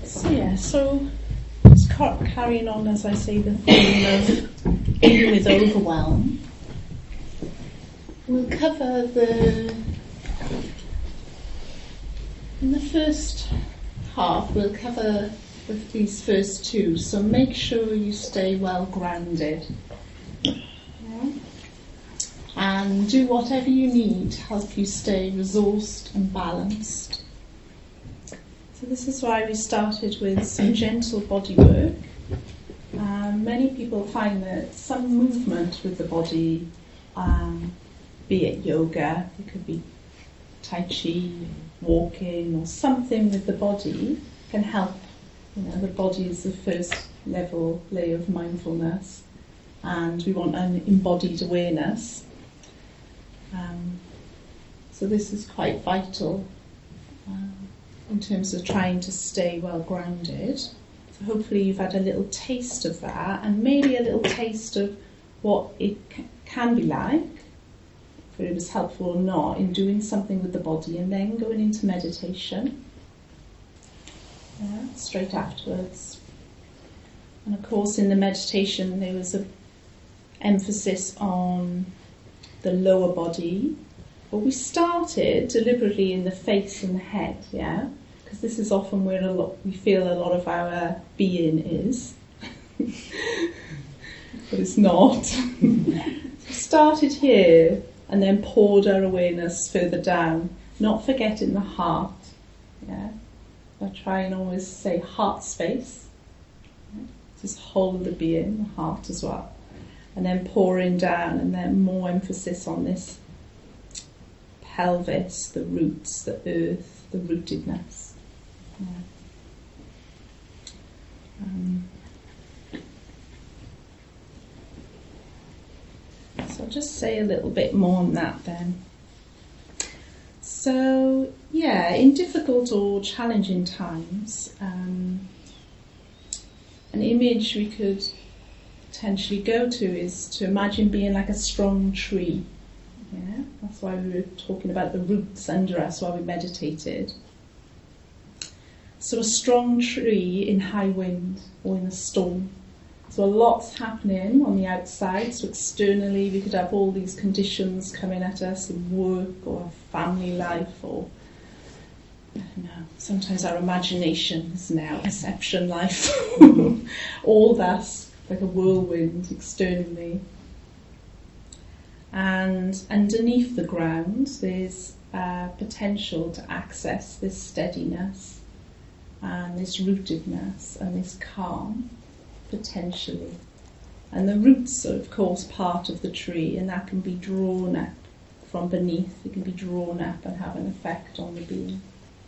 So it's carrying on, as I say, the theme of dealing with overwhelm. We'll cover in the first half, we'll cover these first two, so make sure you stay well grounded. Yeah. And do whatever you need to help you stay resourced and balanced. So this is why we started with some gentle body work. Many people find that some movement with the body, be it yoga, it could be tai chi, walking, or something with the body can help. You know, the body is the first layer of mindfulness, and we want an embodied awareness. So this is quite vital in terms of trying to stay well grounded. So hopefully you've had a little taste of that, and maybe a little taste of what it can be like, whether it was helpful or not, in doing something with the body, and then going into meditation straight afterwards. And of course in the meditation there was an emphasis on the lower body, but we started deliberately in the face and the head, because this is often where we feel a lot of our being is. But it's not. So we started here and then poured our awareness further down, not forgetting the heart. I try and always say heart space. Just hold the being, the heart as well. And then pouring down, and then more emphasis on this pelvis, the roots, the earth, the rootedness. So I'll just say a little bit more on that then. So, in difficult or challenging times, an image we could potentially go to is to imagine being like a strong tree. That's why we were talking about the roots under us while we meditated. So a strong tree in high wind or in a storm. So a lot's happening on the outside, so externally we could have all these conditions coming at us in work or our family life, or I don't know, sometimes our imagination is now perception life. All that's like a whirlwind externally. And underneath the ground there's potential to access this steadiness and this rootedness and this calm, potentially. And the roots are of course part of the tree, and that can be drawn up from beneath. It can be drawn up and have an effect on the being.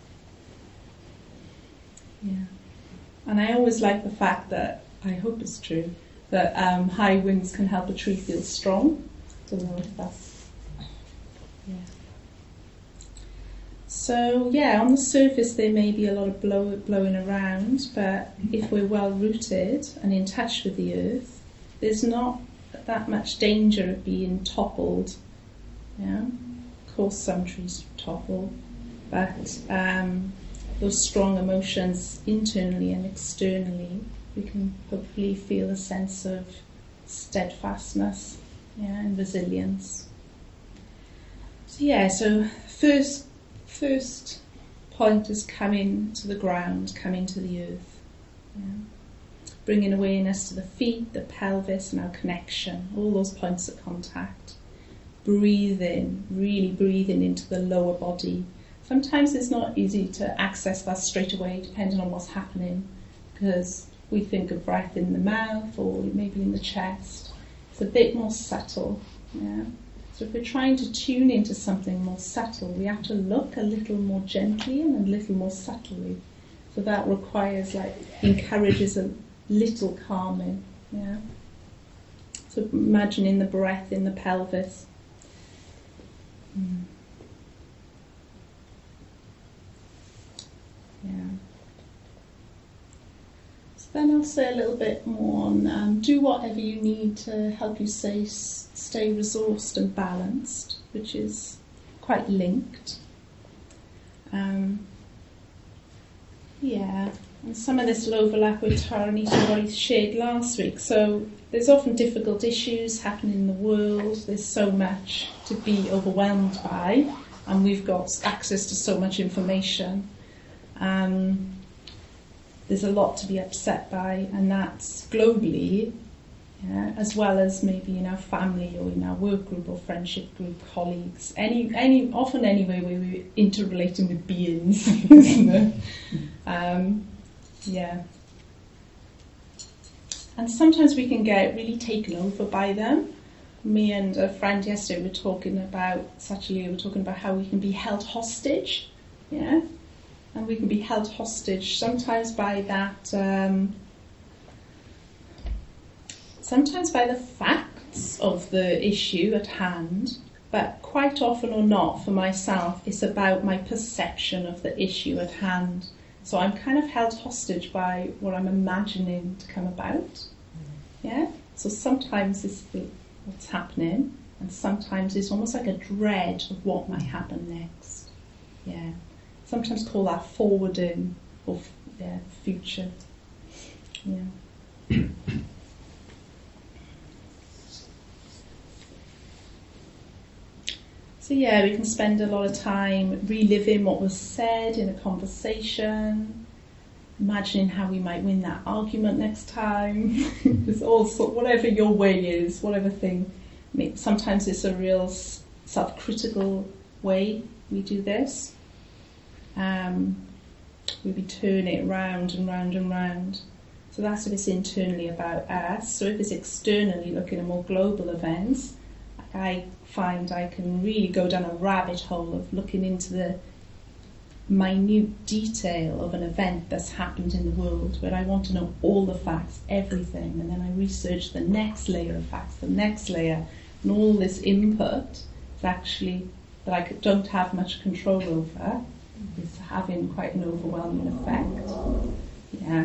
And I always like the fact that, I hope it's true, that high winds can help a tree feel strong. I don't know if that's... So, on the surface there may be a lot of blowing around, but if we're well rooted and in touch with the earth, there's not that much danger of being toppled. Of course some trees topple, but those strong emotions internally and externally, we can hopefully feel a sense of steadfastness and resilience. So first point is coming to the ground, coming to the earth. Bringing awareness to the feet, the pelvis, and our connection, all those points of contact. Breathing, really breathing into the lower body. Sometimes it's not easy to access that straight away, depending on what's happening, because we think of breath in the mouth or maybe in the chest. It's a bit more subtle. So if we're trying to tune into something more subtle, we have to look a little more gently and a little more subtly. So that encourages a little calming. So imagining the breath in the pelvis. So then I'll say a little bit more on do whatever you need to help you stay resourced and balanced, which is quite linked. Yeah, and some of this will overlap with Taranita, what he shared last week. So there's often difficult issues happening in the world. There's so much to be overwhelmed by, and we've got access to so much information. There's a lot to be upset by, and that's globally, yeah, as well as maybe in our family or in our work group or friendship group, colleagues, often anyway where we're interrelating with beings, isn't it? Yeah. And sometimes we can get really taken over by them. Me and a friend yesterday were talking about how we can be held hostage, yeah? And we can be held hostage sometimes by that, sometimes by the facts of the issue at hand, but quite often or not, for myself, it's about my perception of the issue at hand. So I'm kind of held hostage by what I'm imagining to come about. Yeah? So sometimes it's what's happening, and sometimes it's almost like a dread of what might happen next. Yeah. Sometimes call that forwarding or future. Yeah. So yeah, we can spend a lot of time reliving what was said in a conversation, imagining how we might win that argument next time. It's also whatever your way is, whatever thing. Sometimes it's a real self-critical way we do this. We turn it round and round and round. So that's if it's internally about us. So if it's externally looking at more global events, I find I can really go down a rabbit hole of looking into the minute detail of an event that's happened in the world, where I want to know all the facts, everything, and then I research the next layer of facts, the next layer, and all this input is actually that I don't have much control over is having quite an overwhelming effect. Yeah.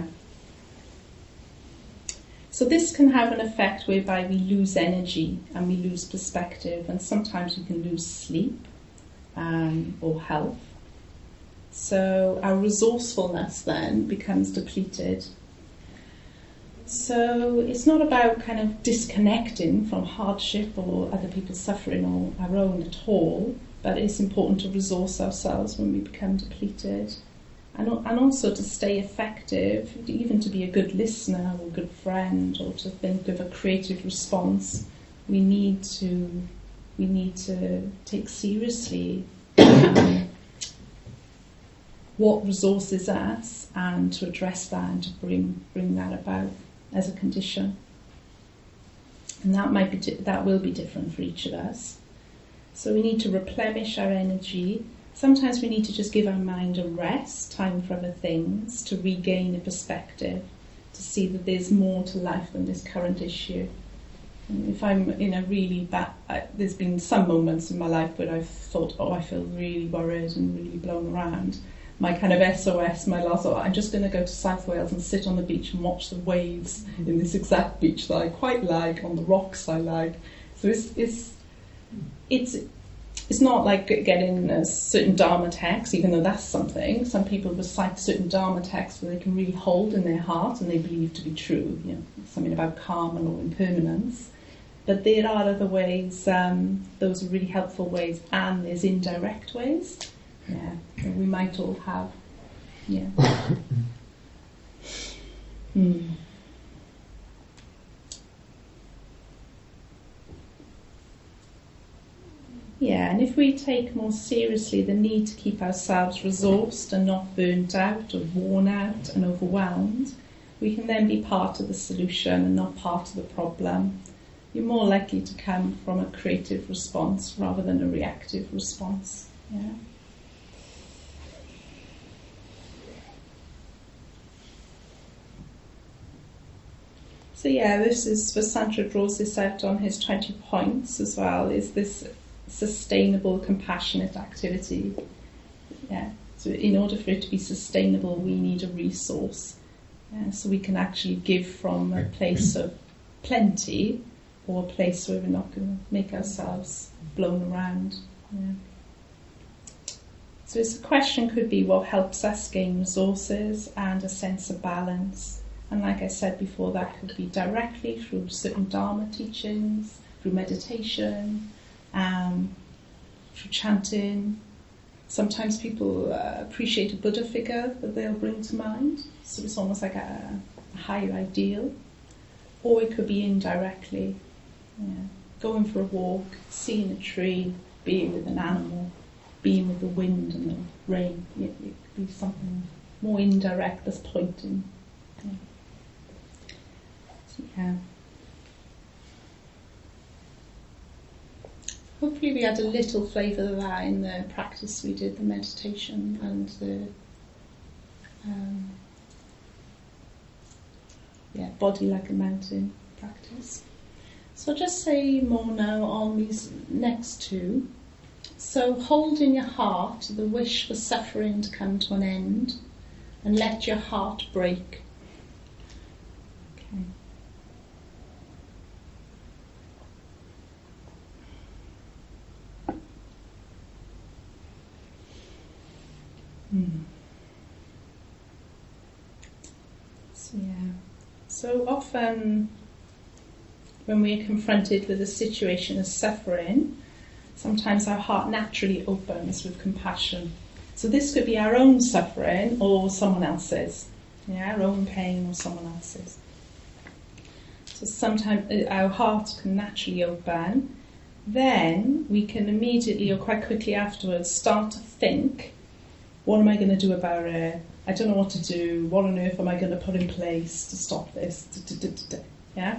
So this can have an effect whereby we lose energy and we lose perspective, and sometimes we can lose sleep or health. So our resourcefulness then becomes depleted. So it's not about kind of disconnecting from hardship or other people's suffering or our own at all, but it's important to resource ourselves when we become depleted. And also to stay effective, even to be a good listener or a good friend, or to think of a creative response, we need to take seriously what resources us, and to address that and to bring that about as a condition. And that will be different for each of us. So we need to replenish our energy. Sometimes we need to just give our mind a rest, time for other things, to regain a perspective, to see that there's more to life than this current issue. And if I'm in a really bad... there's been some moments in my life where I've thought, I feel really worried and really blown around. My kind of SOS, I'm just going to go to South Wales and sit on the beach and watch the waves in this exact beach that I quite like, on the rocks I like. So it's not like getting a certain Dharma text, even though that's something. Some people recite certain Dharma texts where they can really hold in their heart and they believe to be true, something about karma or impermanence. But there are other ways, those are really helpful ways, and there's indirect ways, that we might all have. Yeah, and if we take more seriously the need to keep ourselves resourced and not burnt out or worn out and overwhelmed, we can then be part of the solution and not part of the problem. You're more likely to come from a creative response rather than a reactive response. Yeah. So this is, Vasanta draws this out on his 20 points as well, is this sustainable, compassionate activity. Yeah. So in order for it to be sustainable, we need a resource. So we can actually give from a place of plenty, or a place where we're not going to make ourselves blown around. So the question could be what helps us gain resources and a sense of balance. And like I said before, that could be directly through certain Dharma teachings, through meditation, through chanting. Sometimes people appreciate a Buddha figure that they'll bring to mind, so it's almost like a higher ideal. Or it could be indirectly, going for a walk, seeing a tree, being with an animal, being with the wind and the rain. It could be something more indirect that's pointing. Hopefully we had a little flavour of that in the practice we did, the meditation and the body like a mountain practice. So I'll just say more now on these next two. So hold in your heart the wish for suffering to come to an end and let your heart break. Okay. So often when we're confronted with a situation of suffering, sometimes our heart naturally opens with compassion. So this could be our own suffering or someone else's, our own pain or someone else's. So sometimes our heart can naturally open. Then we can immediately or quite quickly afterwards start to think, what am I going to do about it? I don't know what to do. What on earth am I going to put in place to stop this? Yeah?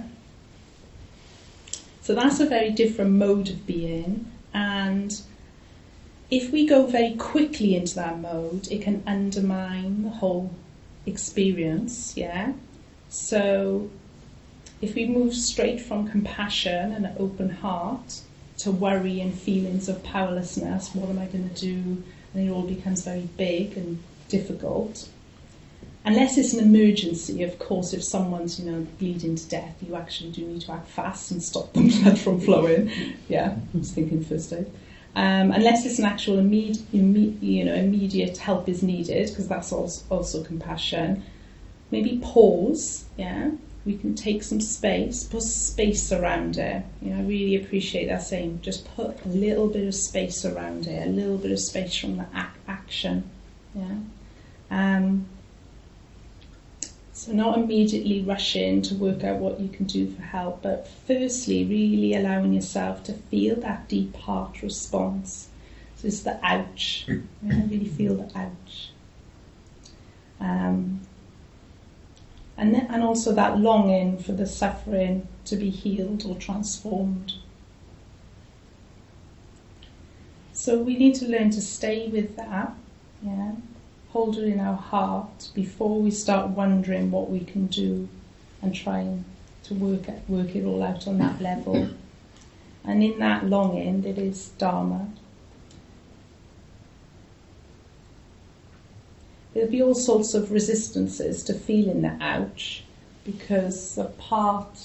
So that's a very different mode of being. And if we go very quickly into that mode, it can undermine the whole experience. Yeah? So if we move straight from compassion and an open heart to worry and feelings of powerlessness, what am I going to do? And it all becomes very big and difficult. Unless it's an emergency, of course, if someone's bleeding to death, you actually do need to act fast and stop the blood from flowing. Yeah, I was thinking first aid. Unless it's an actual immediate help is needed, because that's also compassion. Maybe pause. Yeah, we can take some space, put space around it. I really appreciate that saying. Just put a little bit of space around it, a little bit of space from the action. Yeah. So not immediately rush in to work out what you can do for help, but firstly really allowing yourself to feel that deep heart response. So it's the ouch. Really feel the ouch. And also that longing for the suffering to be healed or transformed. So we need to learn to stay with that. Yeah. Hold it in our heart before we start wondering what we can do and trying to work it all out on that level. And in that longing, there is Dharma. There'll be all sorts of resistances to feeling the ouch, because a part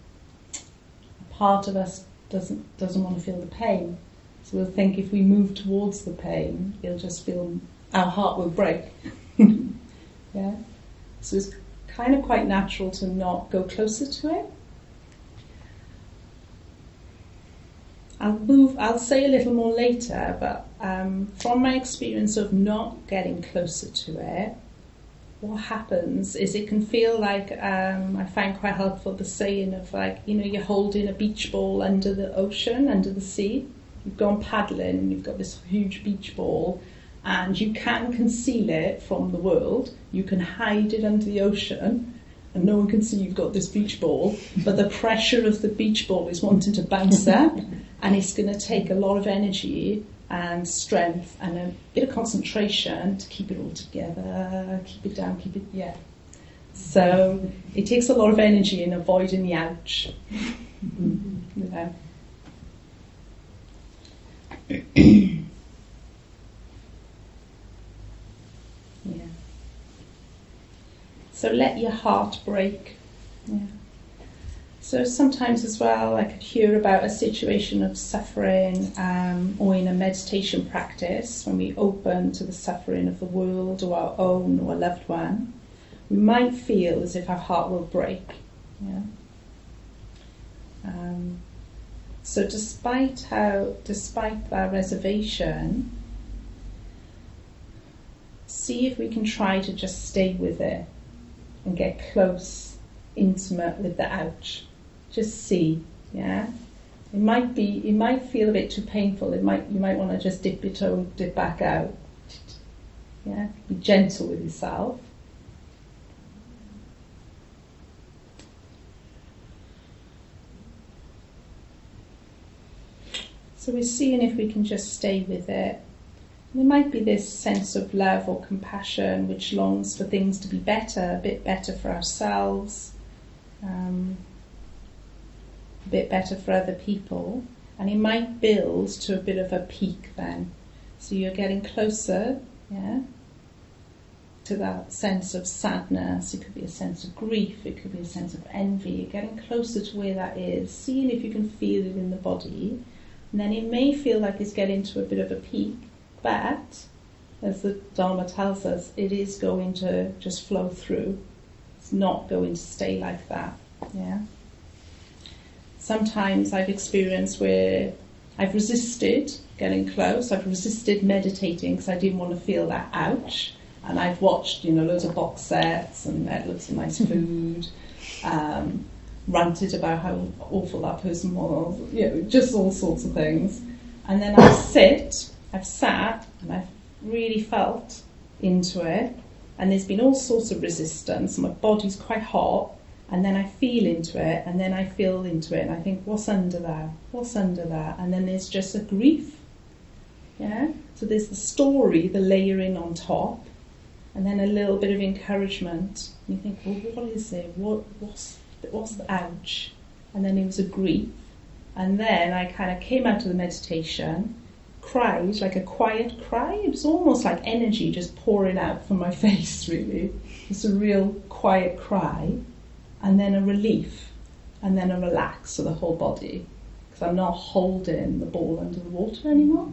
of us doesn't want to feel the pain. So we'll think if we move towards the pain, it'll just feel, our heart will break. Yeah. So it's kind of quite natural to not go closer to it. I'll say a little more later, but from my experience of not getting closer to it, what happens is it can feel like, I find quite helpful the saying of you're holding a beach ball under the ocean, under the sea. You've gone paddling and you've got this huge beach ball, and you can conceal it from the world. You can hide it under the ocean, and no one can see you've got this beach ball, but the pressure of the beach ball is wanting to bounce up, and it's going to take a lot of energy and strength and a bit of concentration to keep it all together, keep it down, So it takes a lot of energy in avoiding the ouch. Yeah. Yeah. So let your heart break. Yeah. So sometimes as well I could hear about a situation of suffering, or in a meditation practice when we open to the suffering of the world or our own or a loved one, we might feel as if our heart will break. Yeah. So despite that reservation, see if we can try to just stay with it and get close, intimate with the ouch. Just see, yeah. It might feel a bit too painful. You might want to just dip your toe, dip back out. Yeah, be gentle with yourself. So we're seeing if we can just stay with it. There might be this sense of love or compassion which longs for things to be better, a bit better for ourselves, a bit better for other people, and it might build to a bit of a peak then. So you're getting closer, yeah, to that sense of sadness. It could be a sense of grief, it could be a sense of envy. You're getting closer to where that is, seeing if you can feel it in the body. And then it may feel like it's getting to a bit of a peak, but as the Dharma tells us, it is going to just flow through. It's not going to stay like that. Yeah. Sometimes I've experienced where I've resisted getting close. I've resisted meditating because I didn't want to feel that ouch. And I've watched, loads of box sets and had loads of nice food. Ranted about how awful that person was, just all sorts of things. And then I've sat, and I've really felt into it, and there's been all sorts of resistance, and my body's quite hot, and then I feel into it, and then I feel into it, and I think, what's under there? And then there's just a grief, yeah? So there's the story, the layering on top, and then a little bit of encouragement, and you think, well, what is it? What's the ouch? And then it was a grief. And then I kind of came out of the meditation, cried, like a quiet cry. It was almost like energy just pouring out from my face, really. It's a real quiet cry. And then a relief. And then a relax of the whole body. Because I'm not holding the ball under the water anymore.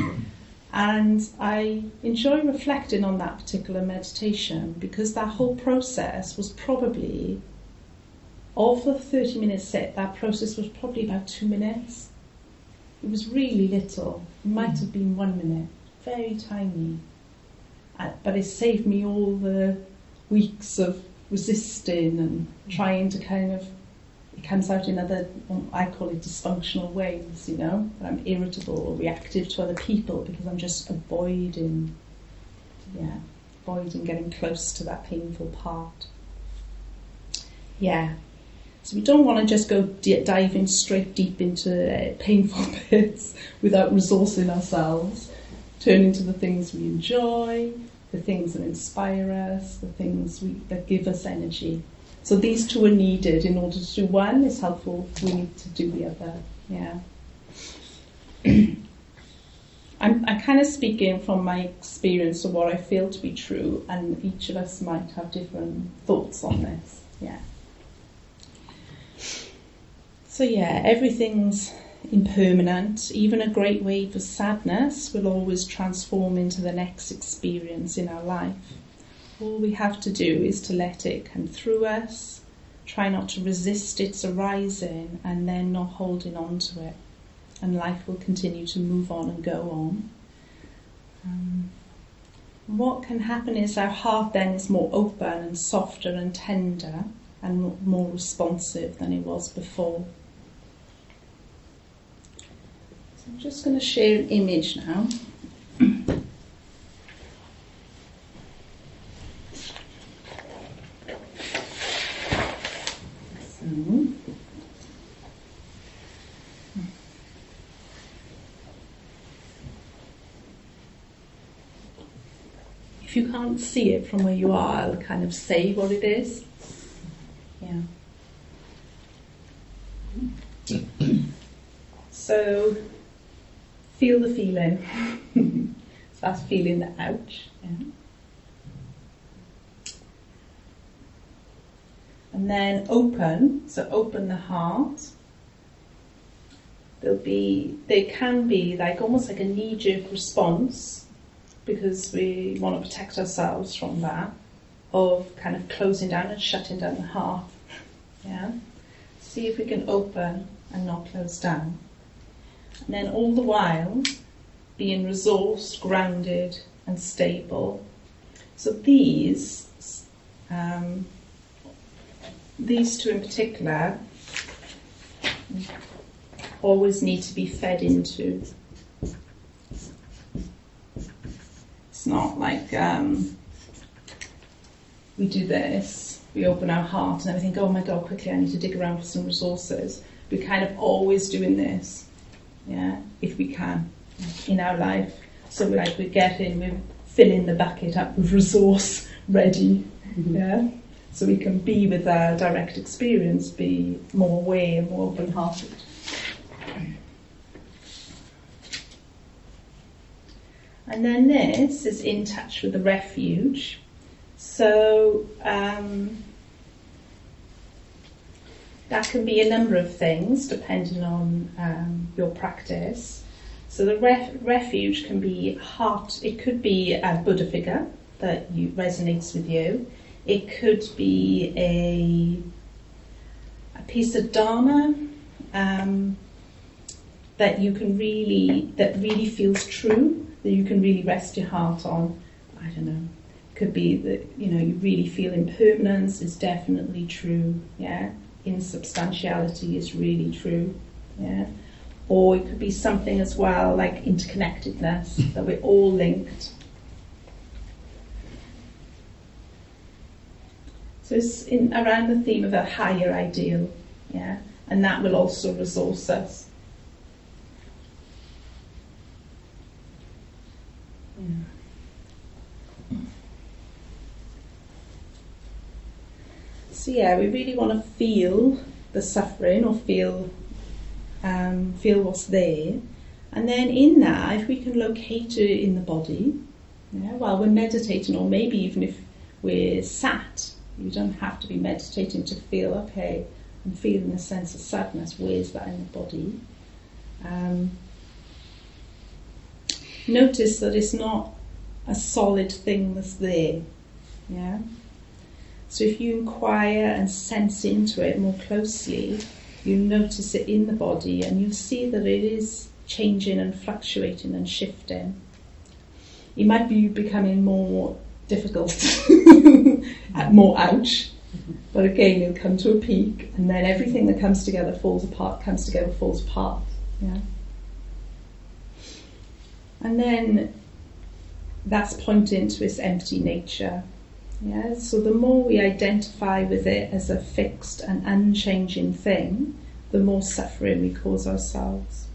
And I enjoy reflecting on that particular meditation because that whole process was probably, of the 30-minute set, that process was probably about 2 minutes. It was really little. It might have been 1 minute. Very tiny. But it saved me all the weeks of resisting and trying to it comes out in other, I call it dysfunctional ways, I'm irritable or reactive to other people because I'm just avoiding getting close to that painful part. Yeah. So we don't want to just go diving straight deep into painful bits without resourcing ourselves, turning to the things we enjoy, the things that inspire us, the things that give us energy. So these two are needed. In order to do one is helpful, we need to do the other. Yeah. I'm kind of speaking from my experience of what I feel to be true, and each of us might have different thoughts on this. Yeah. So everything's impermanent. Even a great wave of sadness will always transform into the next experience in our life. All we have to do is to let it come through us, try not to resist its arising, and then not holding on to it. And life will continue to move on and go on. What can happen is our heart then is more open and softer and tender and more responsive than it was before. So I'm just going to share an image now. If you can't see it from where you are, I'll kind of say what it is. Yeah. So, feel the feeling. So that's feeling the ouch. Yeah. And And then open, so open the heart. They can be like almost like a knee-jerk response, because we want to protect ourselves from that, of kind of closing down and shutting down the heart. Yeah. See if we can open and not close down. And then all the while being resourced, grounded and stable. So these two in particular always need to be fed into. It's not like we do this, we open our heart and then we think, oh my God, quickly I need to dig around for some resources. We're kind of always doing this, yeah, if we can, in our life. So we're filling the bucket up with resource ready, yeah, so we can be with our direct experience, be more aware, more open-hearted. And then this is in touch with the refuge. So that can be a number of things depending on your practice. So the refuge can be heart. It could be a Buddha figure that resonates with you. It could be a piece of Dharma that really feels true, that you can really rest your heart on. I don't know. It could be that you really feel impermanence is definitely true. Yeah, insubstantiality is really true. Yeah. Or it could be something as well like interconnectedness, that we're all linked. So it's around the theme of a higher ideal, yeah, and that will also resource us. Yeah. So yeah, we really want to feel the suffering, or feel what's there, and then in that, if we can locate it in the body, yeah, while we're meditating, or maybe even if we're sat, you don't have to be meditating to feel, okay, I'm feeling a sense of sadness, where's that in the body? Notice that it's not a solid thing that's there, yeah? So if you inquire and sense into it more closely, you notice it in the body, and you'll see that it is changing and fluctuating and shifting. It might be becoming more difficult, more ouch, but again it'll come to a peak, and then everything that comes together falls apart, yeah. And then that's pointing to its empty nature. Yeah, so the more we identify with it as a fixed and unchanging thing, the more suffering we cause ourselves.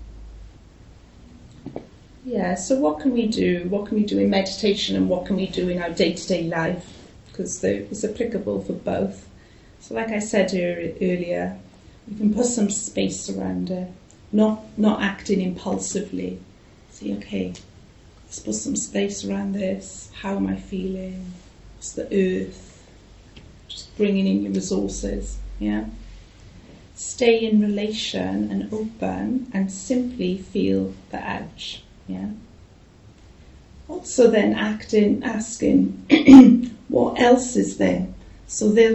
Yeah, so what can we do? What can we do in meditation, and what can we do in our day-to-day life? Because it's applicable for both. So like I said earlier, you can put some space around it, not acting impulsively. See, okay, let's put some space around this. How am I feeling? What's the earth? Just bringing in your resources, yeah? Stay in relation and open, and simply feel the ouch, yeah? Also then asking, what else is there? So there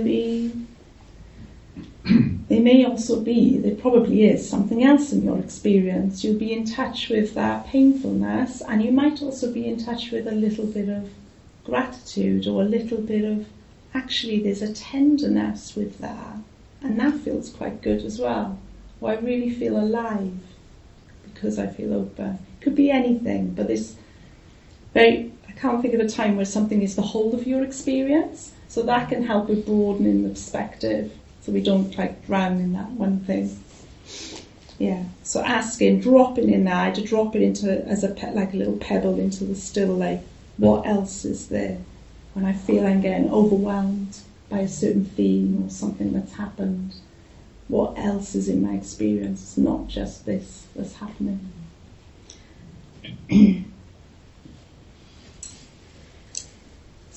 probably is something else in your experience. You'll be in touch with that painfulness, and you might also be in touch with a little bit of gratitude, or a little bit of, actually there's a tenderness with that, and that feels quite good as well. Or I really feel alive because I feel open. It could be anything, but I can't think of a time where something is the whole of your experience, so that can help with broadening the perspective, so we don't drown in that one thing. Yeah, so asking, dropping in there, to drop it into as a little pebble into the still lake. What else is there? When I feel I'm getting overwhelmed by a certain theme or something that's happened, what else is in my experience? It's not just this that's happening.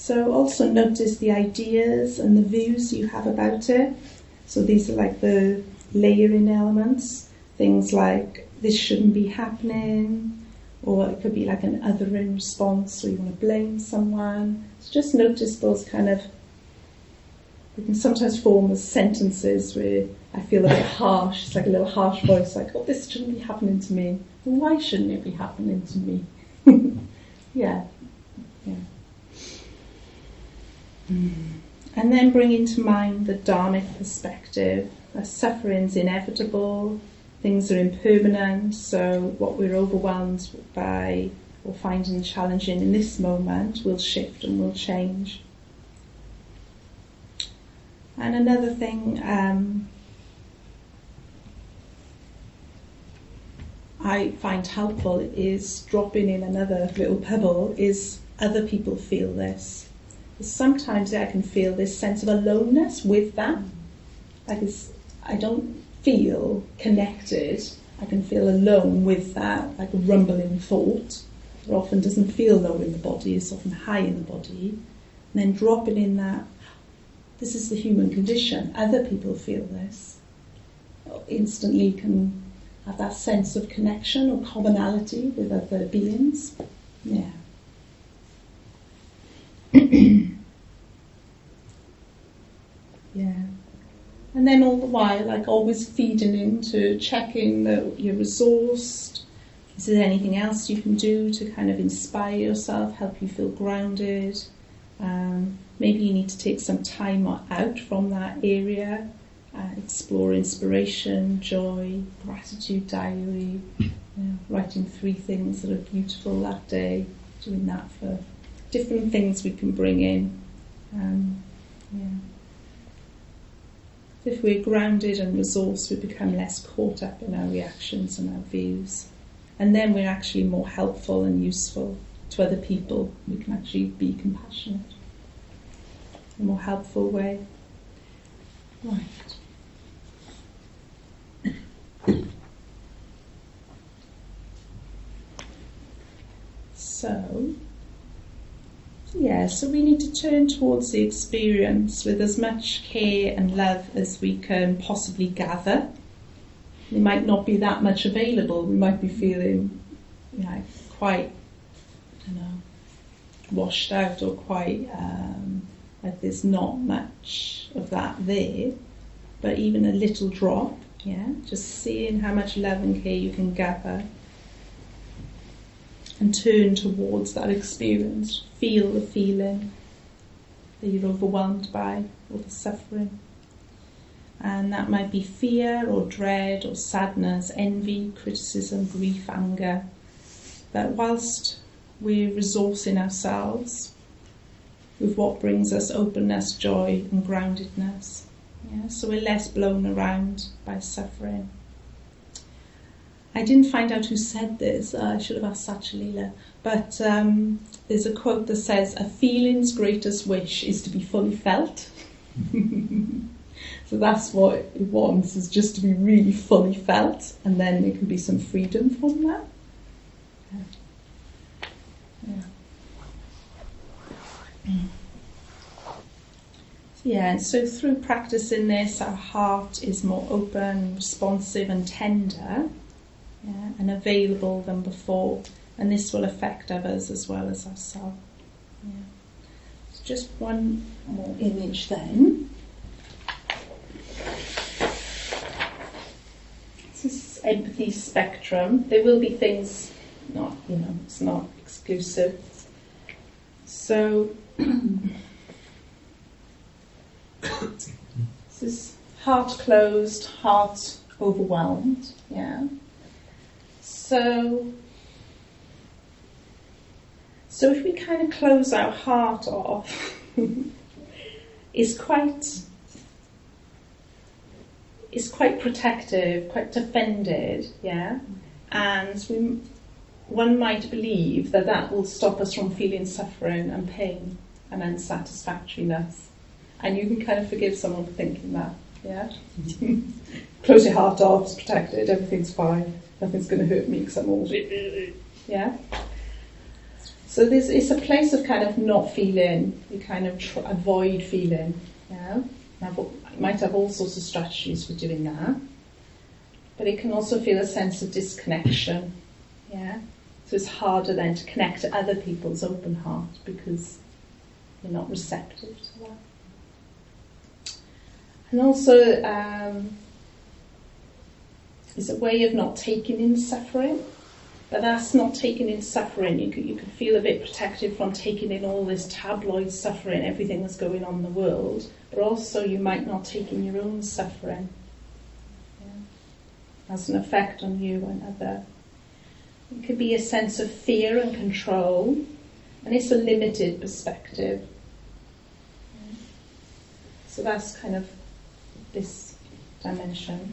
So also notice the ideas and the views you have about it. So these are like the layering elements. Things like, this shouldn't be happening, or it could be like an othering response, so you want to blame someone. So just notice those kind of, we can sometimes form as sentences where I feel a bit harsh. It's like a little harsh voice, like, oh, this shouldn't be happening to me. Well, why shouldn't it be happening to me? Yeah. And then bring into mind the Dharmic perspective. Suffering's inevitable, things are impermanent, so what we're overwhelmed by or finding challenging in this moment will shift and will change. And another thing I find helpful is dropping in another little pebble, is other people feel this. Sometimes I can feel this sense of aloneness with that. Like I don't feel connected. I can feel alone with that, like a rumbling thought. It often doesn't feel low in the body, it's often high in the body. And then dropping in that, this is the human condition. Other people feel this. Instantly can have that sense of connection or commonality with other beings. Yeah. Yeah. And then all the while, like always feeding into checking that you're resourced. Is there anything else you can do to kind of inspire yourself, help you feel grounded? Maybe you need to take some time out from that area, explore inspiration, joy, gratitude diary, writing 3 things that are beautiful that day, doing that for different things we can bring in. If we're grounded and resourced, we become less caught up in our reactions and our views. And then we're actually more helpful and useful to other people. We can actually be compassionate in a more helpful way. Right. So we need to turn towards the experience with as much care and love as we can possibly gather. There might not be that much available. We might be feeling quite, washed out, or quite like there's not much of that there. But even a little drop, just seeing how much love and care you can gather. And turn towards that experience. Feel the feeling that you're overwhelmed by, or the suffering. And that might be fear or dread or sadness, envy, criticism, grief, anger. That whilst we're resourcing ourselves with what brings us openness, joy and groundedness, so we're less blown around by suffering. I didn't find out who said this. I should have asked Sachalila. But there's a quote that says, "A feeling's greatest wish is to be fully felt." So that's what it wants, is just to be really fully felt, and then there can be some freedom from that. So through practicing this, our heart is more open, responsive and tender. And available than before, and this will affect others as well as ourselves. So just one more image then. This is empathy spectrum. There will be things not, it's not exclusive. So this is heart closed, heart overwhelmed. So if we kind of close our heart off, it's quite protective, quite defended, and one might believe that will stop us from feeling suffering and pain and unsatisfactoriness, and you can kind of forgive someone for thinking that, Close your heart off, it's protected, everything's fine. Nothing's going to hurt me because I'm all... So it's a place of kind of not feeling. You kind of avoid feeling. Yeah, you might have all sorts of strategies for doing that, but it can also feel a sense of disconnection. Yeah, so it's harder then to connect to other people's open heart because you're not receptive to that. And also, it's a way of not taking in suffering. But that's not taking in suffering. You could feel a bit protected from taking in all this tabloid suffering, everything that's going on in the world. But also you might not take in your own suffering. Yeah. Has an effect on you and other. It could be a sense of fear and control. And it's a limited perspective. Yeah. So that's kind of this dimension.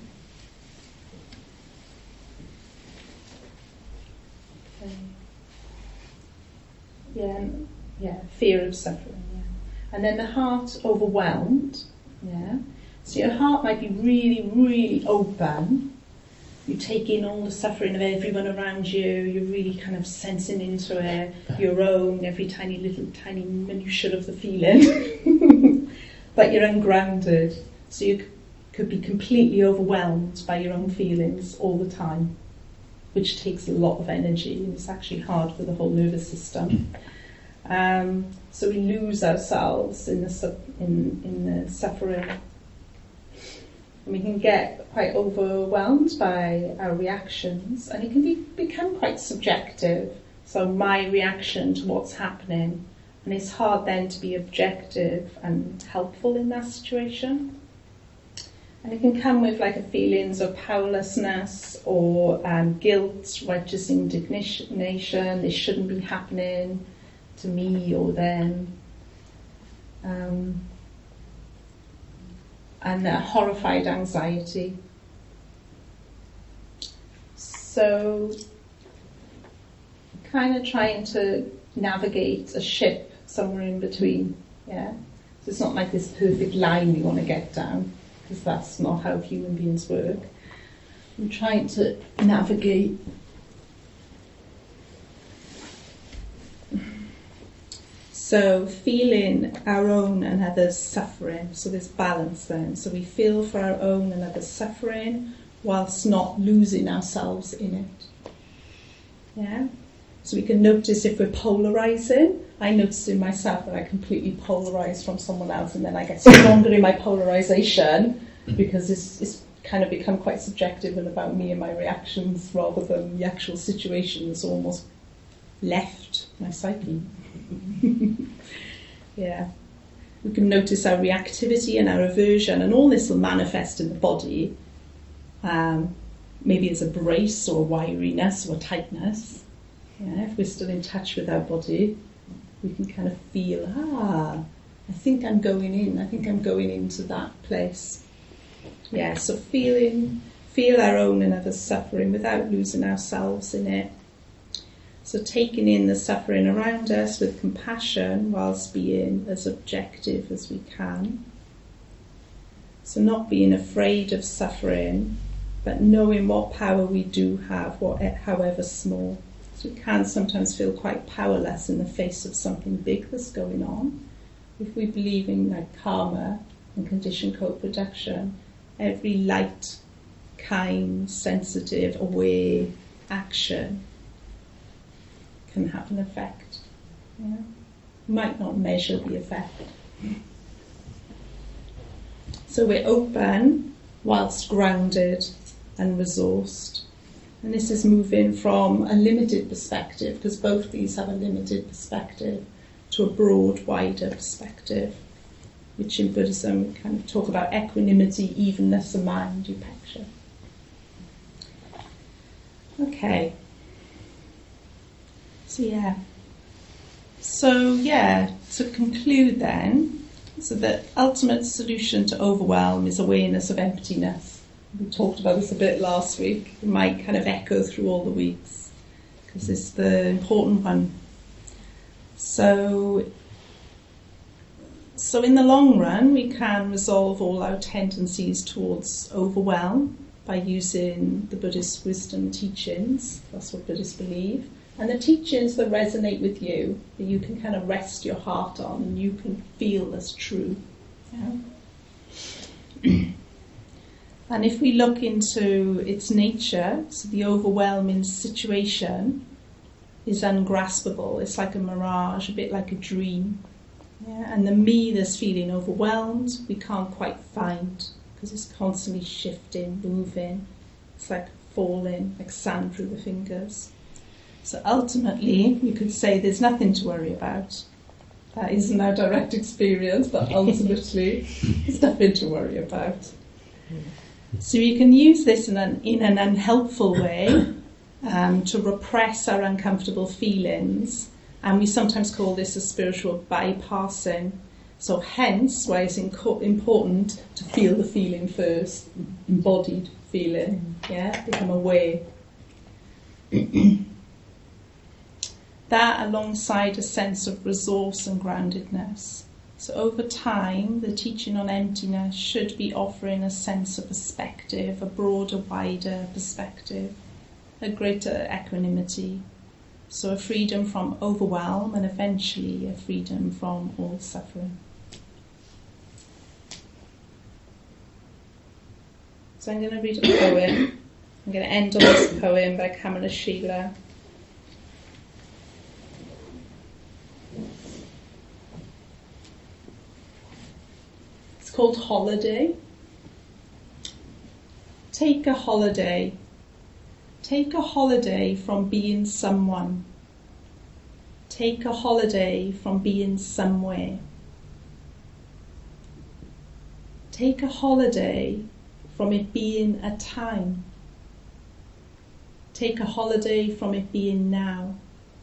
Fear of suffering. Yeah. And then the heart overwhelmed. Yeah. So your heart might be really, really open. You take in all the suffering of everyone around you. You're really kind of sensing into it, your own, every tiny minutiae of the feeling. But you're ungrounded. So you could be completely overwhelmed by your own feelings all the time, which takes a lot of energy, and it's actually hard for the whole nervous system. So we lose ourselves in the suffering. And we can get quite overwhelmed by our reactions, and it can become quite subjective. So my reaction to what's happening, and it's hard then to be objective and helpful in that situation. And it can come with like a feelings of powerlessness or guilt, righteous indignation. This shouldn't be happening to me or them. And a horrified anxiety. So kind of trying to navigate a ship somewhere in between. Yeah. So it's not like this perfect line we want to get down, because that's not how human beings work. I'm trying to navigate. So feeling our own and others' suffering, so there's balance then. So we feel for our own and others' suffering whilst not losing ourselves in it. Yeah? So we can notice if we're polarising. I noticed in myself that I completely polarise from someone else, and then I get stronger in my polarisation because it's kind of become quite subjective and about me and my reactions rather than the actual situation that's almost left my psyche. Yeah. We can notice our reactivity and our aversion, and all this will manifest in the body. Maybe as a brace or a wiriness or a tightness. Yeah, if we're still in touch with our body, we can kind of feel, I think I'm going into that place. Yeah, so feel our own and others' suffering without losing ourselves in it. So taking in the suffering around us with compassion whilst being as objective as we can. So not being afraid of suffering, but knowing what power we do have, however small. So we can sometimes feel quite powerless in the face of something big that's going on. If we believe in like karma and conditioned co-production, every light, kind, sensitive, aware action can have an effect. Yeah? You might not measure the effect. So we're open whilst grounded and resourced. And this is moving from a limited perspective, because both these have a limited perspective, to a broad, wider perspective, which in Buddhism we kind of talk about equanimity, evenness of mind, upeksha. Okay. So to conclude then, so the ultimate solution to overwhelm is awareness of emptiness. We talked about this a bit last week. It might kind of echo through all the weeks, because it's the important one. So in the long run, we can resolve all our tendencies towards overwhelm by using the Buddhist wisdom teachings. That's what Buddhists believe. And the teachings that resonate with you, that you can kind of rest your heart on and you can feel as true. Yeah? And if we look into its nature, so the overwhelming situation is ungraspable. It's like a mirage, a bit like a dream. Yeah? And the me that's feeling overwhelmed, we can't quite find because it's constantly shifting, moving. It's like falling, like sand through the fingers. So ultimately, you could say there's nothing to worry about. That isn't our direct experience, but ultimately, there's nothing to worry about. So you can use this in an unhelpful way to repress our uncomfortable feelings, and we sometimes call this a spiritual bypassing. So hence why it's important to feel the feeling first, embodied feeling, become aware. That alongside a sense of resource and groundedness. So over time, the teaching on emptiness should be offering a sense of perspective, a broader, wider perspective, a greater equanimity. So a freedom from overwhelm and eventually a freedom from all suffering. So I'm going to read a poem. I'm going to end on this poem by Kamala Sheila. Called Holiday. Take a holiday. Take a holiday from being someone. Take a holiday from being somewhere. Take a holiday from it being a time. Take a holiday from it being now.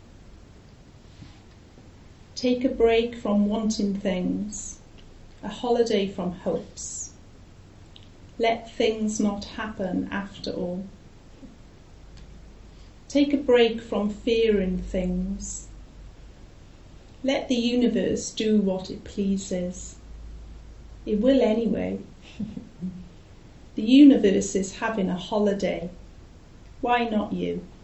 Take a break from wanting things. A holiday from hopes. Let things not happen after all. Take a break from fearing things. Let the universe do what it pleases. It will anyway. The universe is having a holiday. Why not you?